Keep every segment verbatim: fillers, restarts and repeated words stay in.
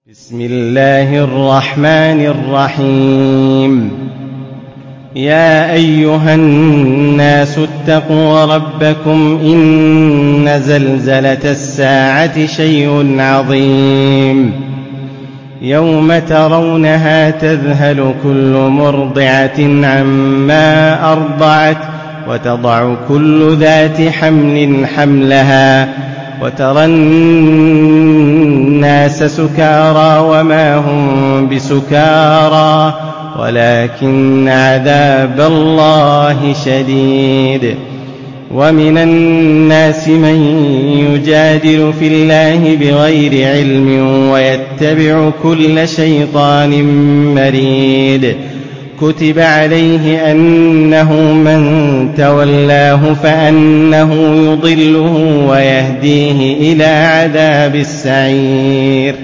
بسم الله الرحمن الرحيم. يا أيها الناس اتقوا ربكم إن زلزلة الساعة شيء عظيم يوم ترونها تذهل كل مرضعة عما أرضعت وتضع كل ذات حمل حملها وترى الناس سكارى وما هم بسكارى ولكن عذاب الله شديد. ومن الناس من يجادل في الله بغير علم ويتبع كل شيطان مريد. كتب عليه أنه من تولاه فأنه يضله ويهديه إلى عذاب السعير.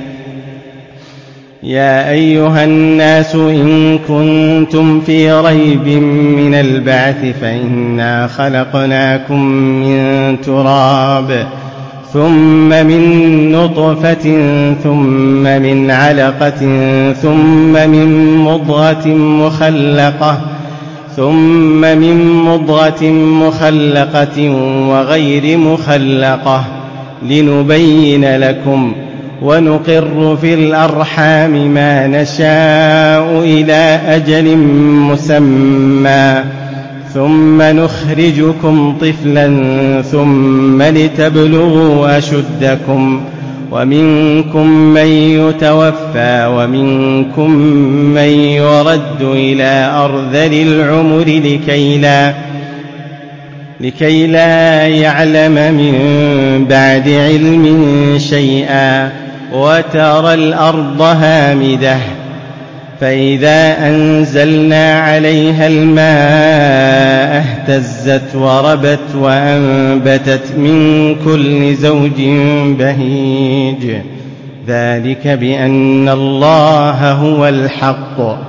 يا أيها الناس إن كنتم في ريب من البعث فإنا خلقناكم من تراب ثم من نطفة ثم من علقة ثم من مضغة مخلقة ثم من مضغة مخلقة وغير مخلقة لنبين لكم ونقر في الأرحام ما نشاء إلى أجل مسمى ثم نخرجكم طفلا ثم لتبلغوا أشدكم ومنكم من يتوفى ومنكم من يرد إلى أرذل العمر لكي لا, لكي لا يعلم من بعد علم شيئا. وترى الأرض هامدة فإذا أنزلنا عليها الماء اهتزت وربت وأنبتت من كل زوج بهيج. ذلك بأن الله هو الحق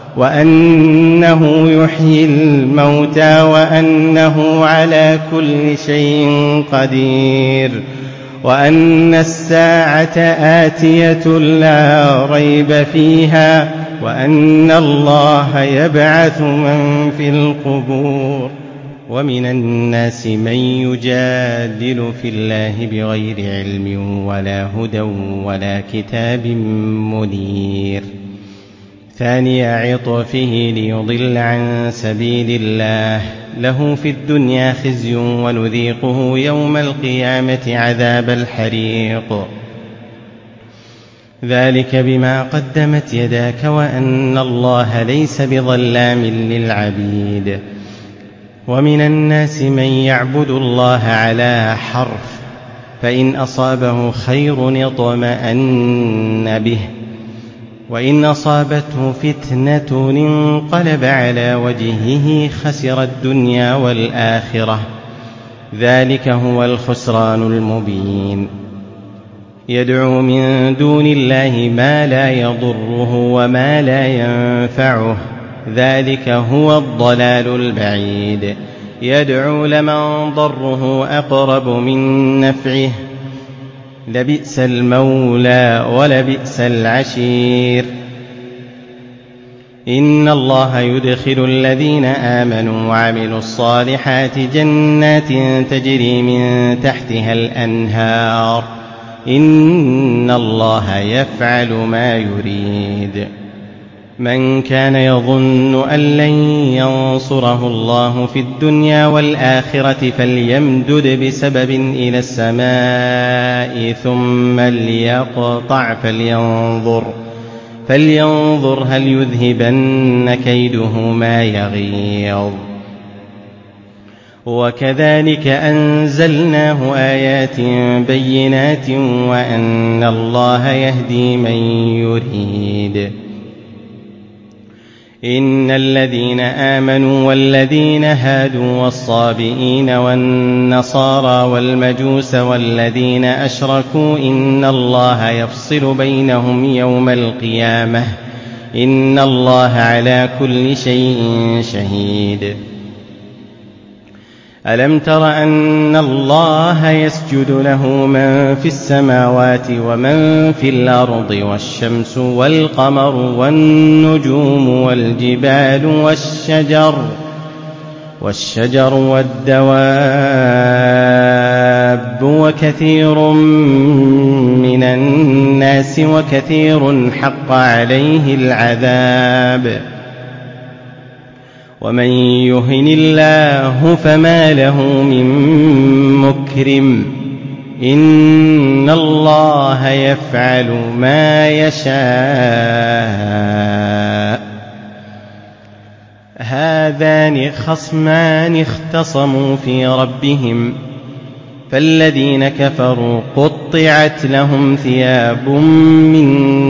وأنه يحيي الموتى وأنه على كل شيء قدير وأن الساعة آتية لا ريب فيها وأن الله يبعث من في القبور. ومن الناس من يجادل في الله بغير علم ولا هدى ولا كتاب منير. ثاني عطفه ليضل عن سبيل الله له في الدنيا خزي ونذيقه يوم القيامة عذاب الحريق. ذلك بما قدمت يداك وأن الله ليس بظلام للعبيد. ومن الناس من يعبد الله على حرف فإن أصابه خير اطمأن به وإن أصابته فتنة انقلب على وجهه خسر الدنيا والآخرة. ذلك هو الخسران المبين. يدعو من دون الله ما لا يضره وما لا ينفعه ذلك هو الضلال البعيد. يدعو لمن ضره أقرب من نفعه لبئس المولى ولبئس العشير. إن الله يدخل الذين آمنوا وعملوا الصالحات جنات تجري من تحتها الأنهار إن الله يفعل ما يريد. من كان يظن أن لن ينصره الله في الدنيا والآخرة فليمدد بسبب إلى السماء ثم ليقطع فلينظر, فلينظر هل يذهبن كيده ما يغيظ. وكذلك أنزلناه آيات بينات وأن الله يهدي من يريد. إن الذين آمنوا والذين هادوا والصابئين والنصارى والمجوس والذين أشركوا إن الله يفصل بينهم يوم القيامة إن الله على كل شيء شهيد. ألم تر أن الله يسجد له من في السماوات ومن في الأرض والشمس والقمر والنجوم والجبال والشجر والشجر والدواب وكثير من الناس وكثير حق عليه العذاب ومن يهن الله فما له من مكرم إن الله يفعل ما يشاء هذان خصمان اختصموا في ربهم فالذين كفروا قطعت لهم ثياب من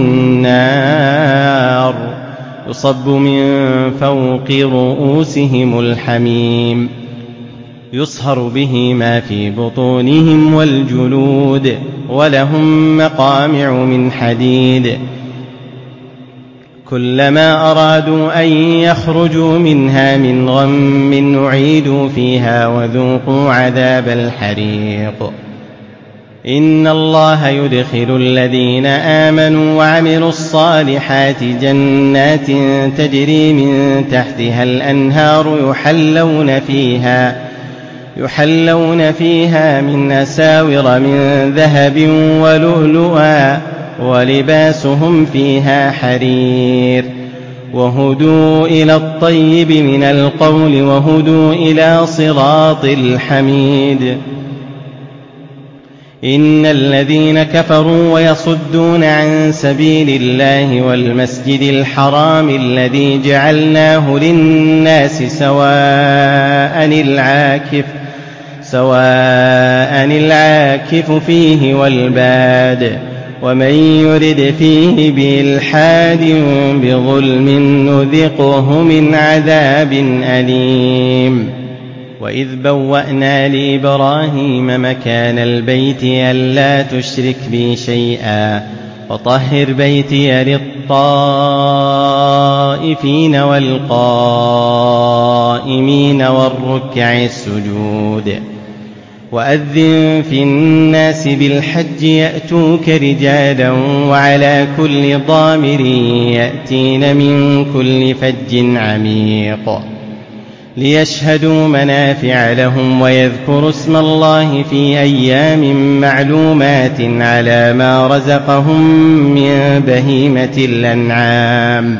نار يصب من فوق رؤوسهم الحميم يصهر به ما في بطونهم والجلود ولهم مقامع من حديد كلما أرادوا أن يخرجوا منها من غم أعيدوا فيها وذوقوا عذاب الحريق إن الله يدخل الذين آمنوا وعملوا الصالحات جنات تجري من تحتها الأنهار يحلون فيها يحلون فيها من أساور من ذهب ولؤلؤا ولباسهم فيها حرير وهدوا إلى الطيب من القول وهدوا إلى صراط الحميد إن الذين كفروا ويصدون عن سبيل الله والمسجد الحرام الذي جعلناه للناس سواء العاكف سواء العاكف فيه والباد ومن يرد فيه بإلحاد بظلم نذقه من عذاب أليم وإذ بوأنا لإبراهيم مكان البيت ألا تشرك بي شيئا وطهر بيتي للطائفين والقائمين والركع السجود وأذن في الناس بالحج يأتوك رجالا وعلى كل ضامر يأتين من كل فج عميق ليشهدوا منافع لهم ويذكروا اسم الله في أيام معلومات على ما رزقهم من بهيمة الأنعام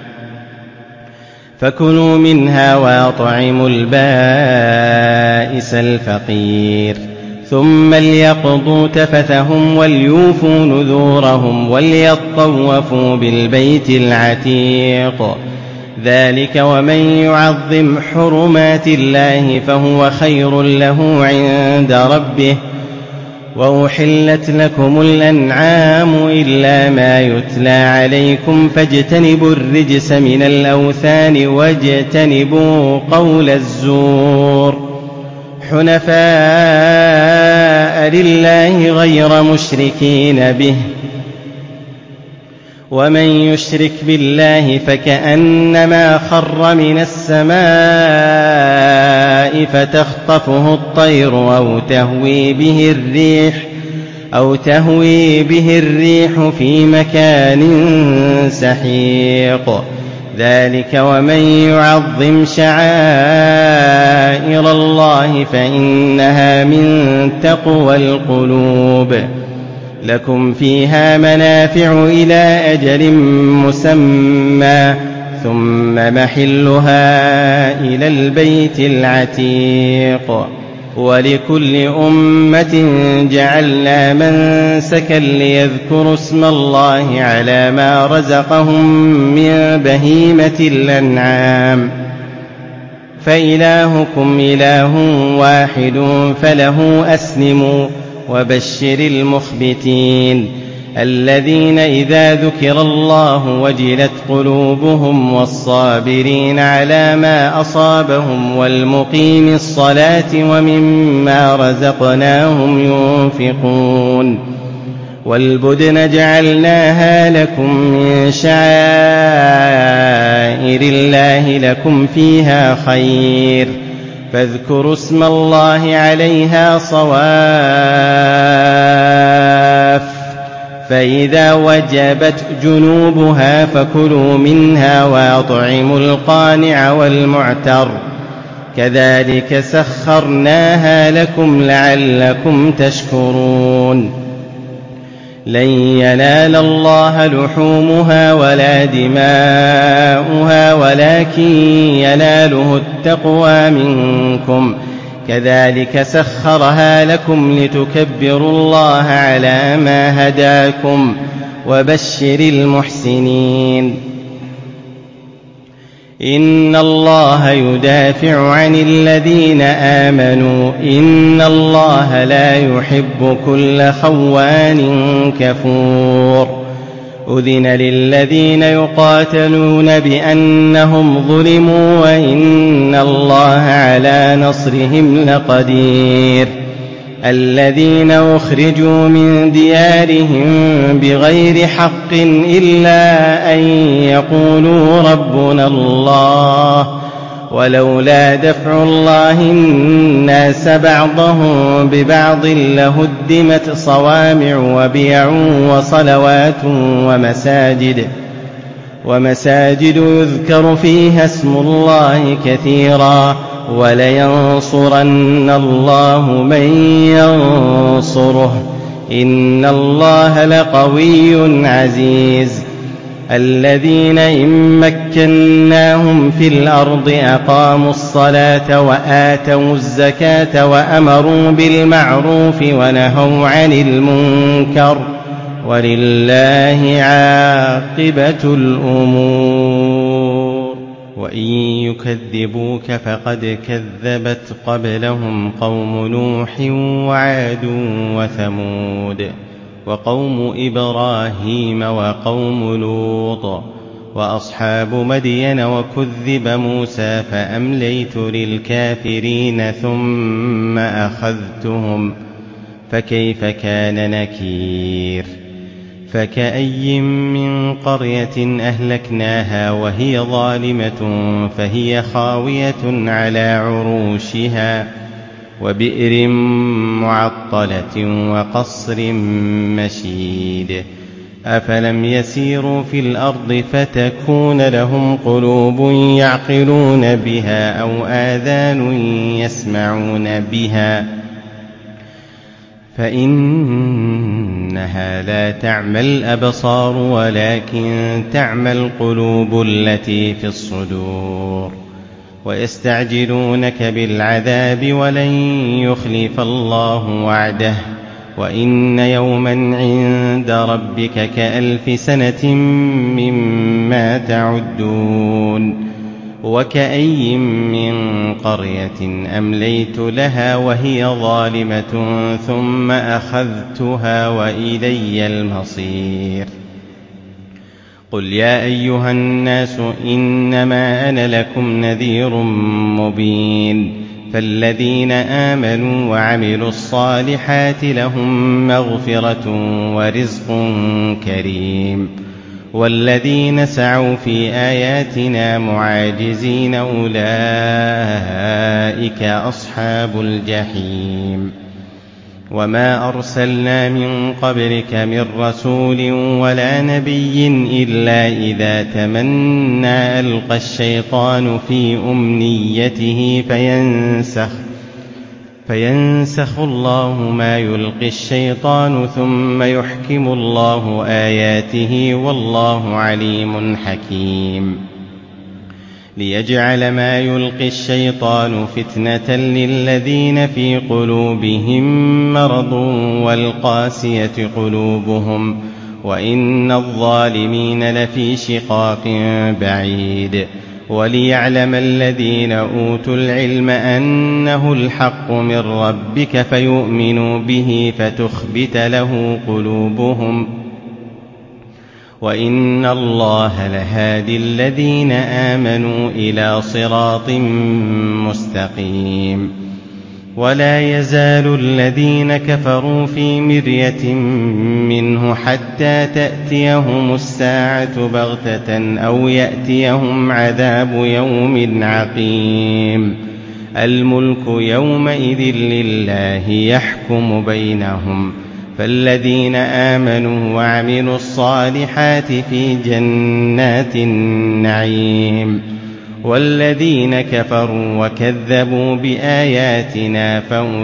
فكلوا منها وأطعموا البائس الفقير ثم ليقضوا تفثهم وليوفوا نذورهم وليطوفوا بالبيت العتيق ذلك ومن يعظم حرمات الله فهو خير له عند ربه وأحلت لكم الأنعام إلا ما يتلى عليكم فاجتنبوا الرجس من الأوثان واجتنبوا قول الزور حنفاء لله غير مشركين به ومن يشرك بالله فكأنما خر من السماء فتخطفه الطير أو تهوي به الريح أو تهوي به الريح في مكان سحيق ذلك ومن يعظم شعائر الله فإنها من تقوى القلوب لكم فيها منافع إلى أجل مسمى ثم محلها إلى البيت العتيق ولكل أمة جعلنا منسكا ليذكروا اسم الله على ما رزقهم من بهيمة الأنعام فإلهكم إله واحد فله أسلموا وبشر المخبتين الذين إذا ذكر الله وجلت قلوبهم والصابرين على ما أصابهم والمقيم الصلاة ومما رزقناهم ينفقون والبدن جعلناها لكم من شعائر الله لكم فيها خير فاذكروا اسم الله عليها صواف، فإذا وجبت جنوبها فكلوا منها وأطعموا القانع والمعتر، كذلك سخرناها لكم لعلكم تشكرون. لن ينال الله لحومها ولا دماؤها ولكن يناله التقوى منكم، كذلك سخرها لكم لتكبروا الله على ما هداكم، وبشر المحسنين. إن الله يدافع عن الذين آمنوا، إن الله لا يحب كل خوان كفور. أذن للذين يقاتلون بأنهم ظلموا وإن الله على نصرهم لقدير. الذين أخرجوا من ديارهم بغير حق إلا أن يقولوا ربنا الله، ولولا دفع الله الناس بعضهم ببعض لهدمت صوامع وبيع وصلوات ومساجد ومساجد يذكر فيها اسم الله كثيرا، ولينصرن الله من ينصره، إن الله لقوي عزيز. الذين إن مكناهم في الأرض أقاموا الصلاة وآتوا الزكاة وأمروا بالمعروف ونهوا عن المنكر، ولله عاقبة الأمور. وإن يكذبوك فقد كذبت قبلهم قوم نوح وعاد وثمود وقوم إبراهيم وقوم لوط وأصحاب مدين، وكذب موسى فأمليت للكافرين ثم أخذتهم، فكيف كان نكير. فكأي من قرية أهلكناها وهي ظالمة فهي خاوية على عروشها، وبئر معطلة وقصر مشيد. أفلم يسيروا في الأرض فتكون لهم قلوب يعقلون بها أو آذان يسمعون بها، فإنها لا تعمى الأبصار ولكن تعمى القلوب التي في الصدور. ويستعجلونك بالعذاب ولن يخلف الله وعده، وإن يوما عند ربك كألف سنة مما تعدون. وكأي من قرية أمليت لها وهي ظالمة ثم أخذتها وإلي المصير. قل يا أيها الناس إنما أنا لكم نذير مبين. فالذين آمنوا وعملوا الصالحات لهم مغفرة ورزق كريم، والذين سعوا في آياتنا معاجزين أولئك أصحاب الجحيم. وما أرسلنا من قبلك من رسول ولا نبي إلا إذا تمنى ألقى الشيطان في أمنيته فينسخ فينسخ الله ما يلقي الشيطان ثم يحكم الله آياته والله عليم حكيم. ليجعل ما يلقي الشيطان فتنة للذين في قلوبهم مرض والقاسية قلوبهم، وإن الظالمين لفي شقاق بعيد. وليعلم الذين أوتوا العلم أنه الحق من ربك فيؤمنوا به فتخبت له قلوبهم، وإن الله لهادي الذين آمنوا إلى صراط مستقيم. ولا يزال الذين كفروا في مرية منه حتى تأتيهم الساعة بغتة أو يأتيهم عذاب يوم عقيم. الملك يومئذ لله يحكم بينهم فالذين آمنوا وعملوا الصالحات في جنات النعيم والذين كفروا وكذبوا بآياتنا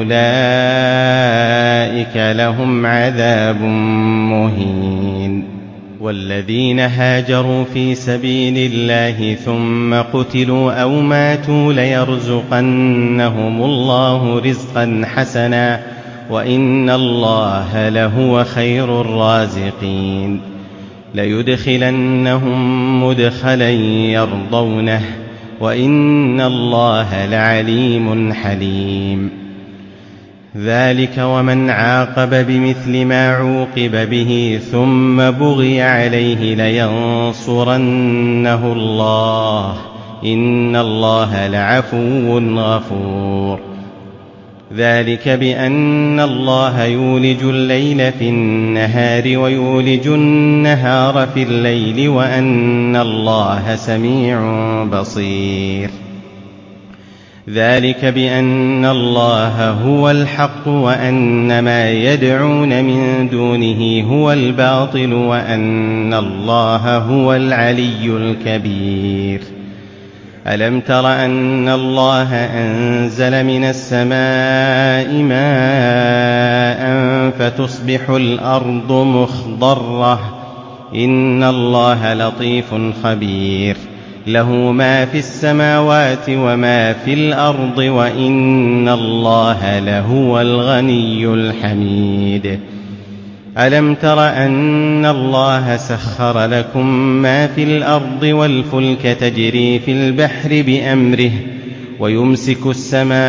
فأولئك لهم عذاب مهين والذين هاجروا في سبيل الله ثم قتلوا أو ماتوا ليرزقنهم الله رزقا حسنا وإن الله لهو خير الرازقين ليدخلنهم مدخلا يرضونه وإن الله لعليم حليم ذلك ومن عاقب بمثل ما عوقب به ثم بغي عليه لينصرنه الله إن الله لعفو غفور ذلك بأن الله يولج الليل في النهار ويولج النهار في الليل وأن الله سميع بصير ذلك بأن الله هو الحق وأن ما يدعون من دونه هو الباطل وأن الله هو العلي الكبير ألم تر أن الله أنزل من السماء ماء فتصبح الأرض مخضرة إن الله لطيف خبير له ما في السماوات وما في الأرض وإن الله لهو الغني الحميد ألم تر أن الله سخر لكم ما في الأرض والفلك تجري في البحر بأمره ويمسك السماء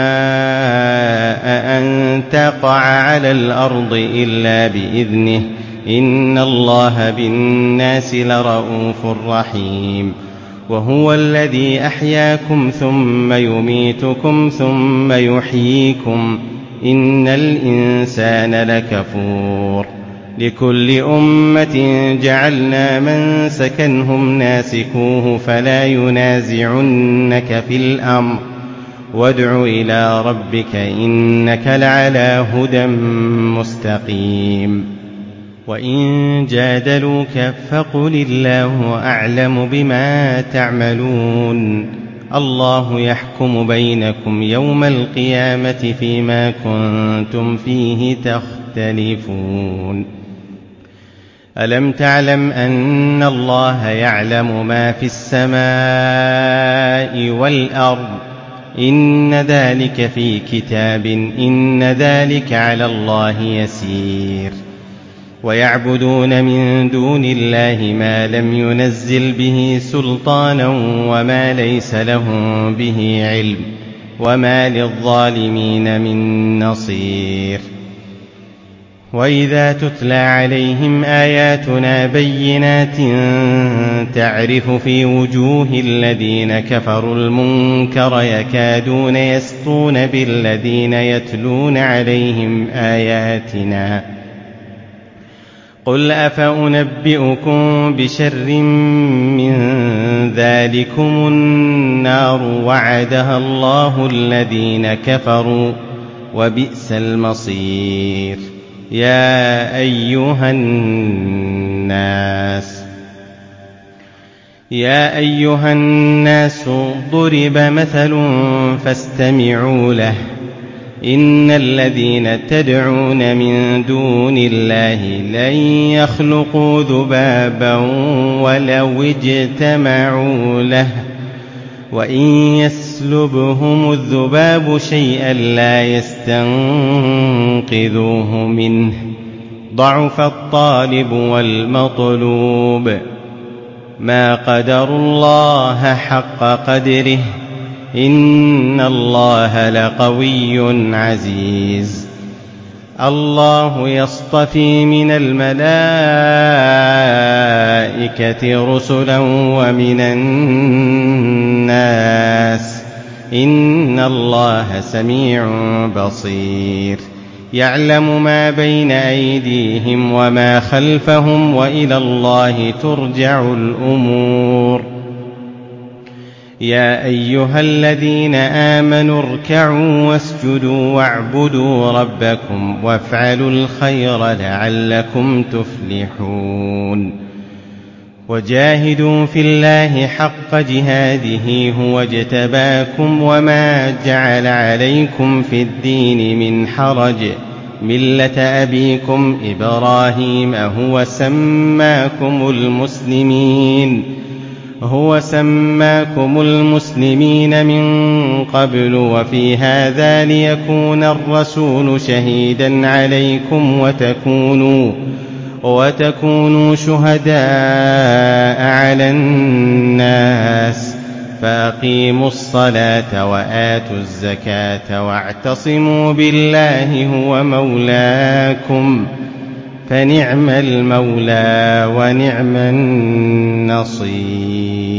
أن تقع على الأرض إلا بإذنه إن الله بالناس لرءوف رحيم وهو الذي أحياكم ثم يميتكم ثم يحييكم إن الإنسان لكفور لكل أمة جعلنا من سكنهم ناسكوه فلا ينازعنك في الأمر وادع إلى ربك إنك لعلى هدى مستقيم وإن جادلوك فقل الله أعلم بما تعملون الله يحكم بينكم يوم القيامة فيما كنتم فيه تختلفون ألم تعلم أن الله يعلم ما في السماء والأرض إن ذلك في كتاب إن ذلك على الله يسير ويعبدون من دون الله ما لم ينزل به سلطانا وما ليس لهم به علم وما للظالمين من نصير وإذا تتلى عليهم آياتنا بينات تعرف في وجوه الذين كفروا المنكر يكادون يسطون بالذين يتلون عليهم آياتنا قل أفأنبئكم بشر من ذلكم النار وعدها الله الذين كفروا وبئس المصير يا أيها الناس يا أيها الناس ضرب مثل فاستمعوا له إن الذين تدعون من دون الله لن يخلقوا ذبابا ولو اجتمعوا له وإن يسلبهم الذباب شيئا لا يستنقذوه منه ضعف الطالب والمطلوب ما قدروا الله حق قدره إن الله لقوي عزيز الله يصطفي من الملائكة رسلا ومن الناس إن الله سميع بصير يعلم ما بين أيديهم وما خلفهم وإلى الله ترجع الأمور يا أيها الذين آمنوا اركعوا واسجدوا واعبدوا ربكم وافعلوا الخير لعلكم تفلحون وجاهدوا في الله حق جهاده هو اجتباكم وما جعل عليكم في الدين من حرج ملة أبيكم إبراهيم هو سماكم المسلمين هو سماكم المسلمين من قبل وفي هذا ليكون الرسول شهيدا عليكم وتكونوا وتكونوا شهداء على الناس فأقيموا الصلاة وآتوا الزكاة واعتصموا بالله هو مولاكم فنعم المولى ونعم النصير.